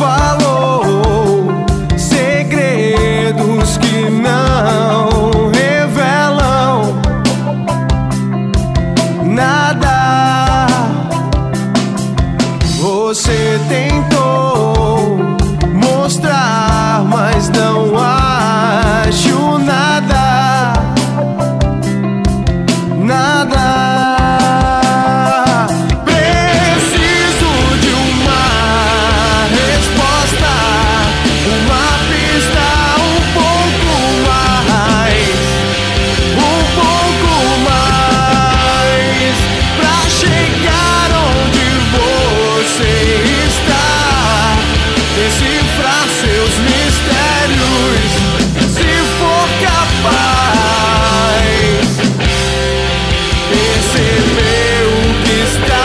falou segredos que não revelam nada. Você tentou mostrar, mas não acho nada, nada. Decifrar seus mistérios, se for capaz, perceber o que está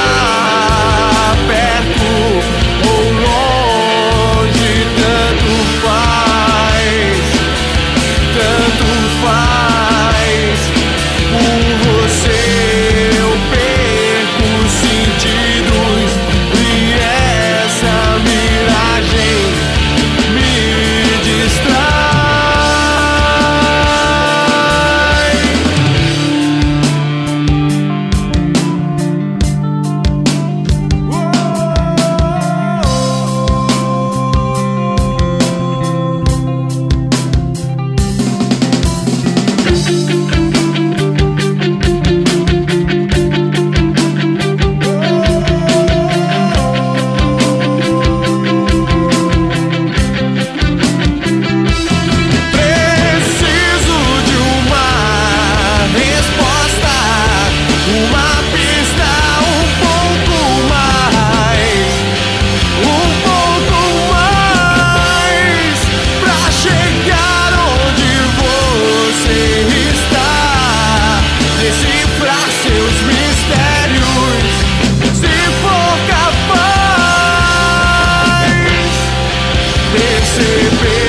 perto ou longe, tanto faz, tanto faz. Por você eu perco os sentidos e essa miragem me distrai. Decifrar seus mistérios, se for capaz, perceber